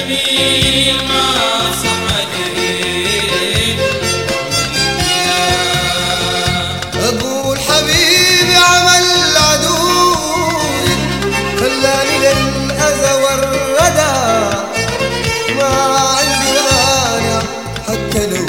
جميل ما صح عليك. أقول حبيبي عمل عدوي خلاني للأذى والردى، ما عندي مانع حتى لو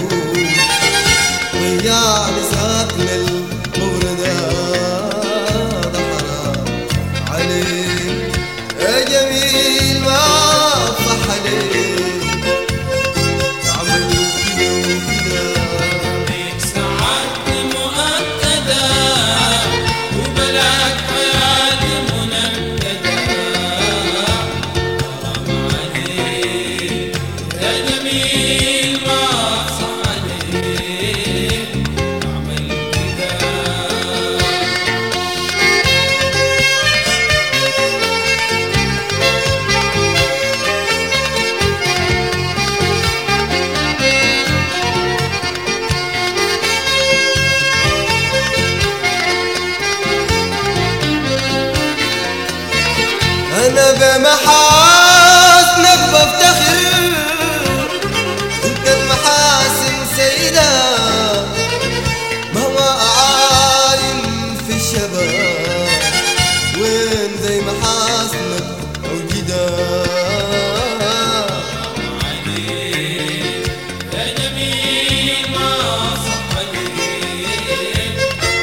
ضيعني ساكن الموردة. ده حرام عليك يا جميل ما صح عليك، تعمل كده وكده. ليك سعادتي مؤكدة وبلاك حياتي منكدة. حرام عليك يا جميل ما صح عليك، تعمل كده. أنا بمحاسنك بفتخر، أنت المحاسن سيدة مهما أعاين في الشباب، وين زي محاسنك موجودة. عليك يا جميل ما صح عليك.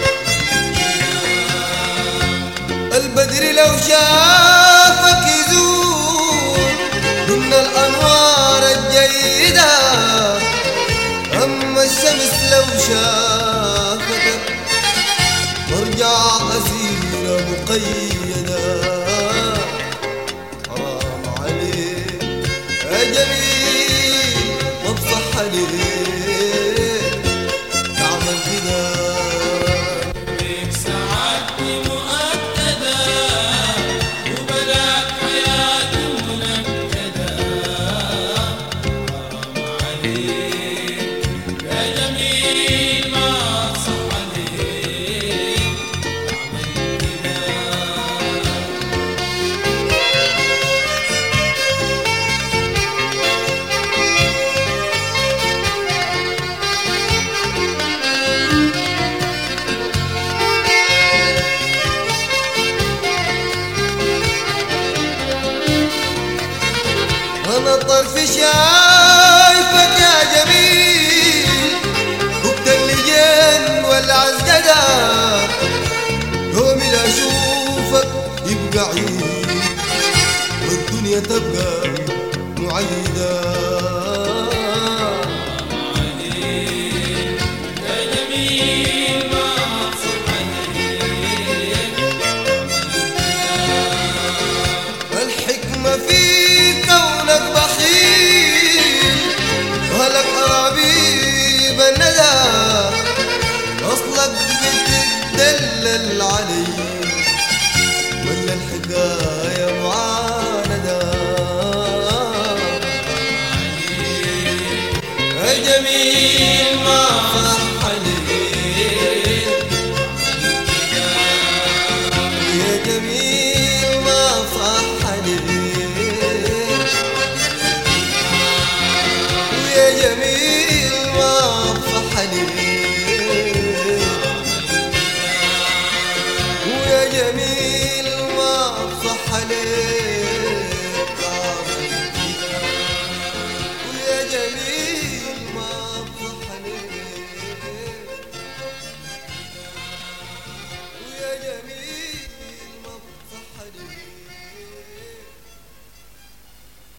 البدر لو شافك يزور من الأنوار الجيدة، أما الشمس لو شافتك ترجع أسيرة مقيدة. حرام عليك يا جميل ما بصح عليك تعمل كده. ليك سعادتي مؤكدة وبلاك حياتي منكدة. حرام عليك يا جميل ما صح عليك، تعمل كده. أنا طرف شايفك يا جميل، وقت اللجين والعزقدة، يومي لا أشوفك يبقى عيد والدنيا تبقى معيدة.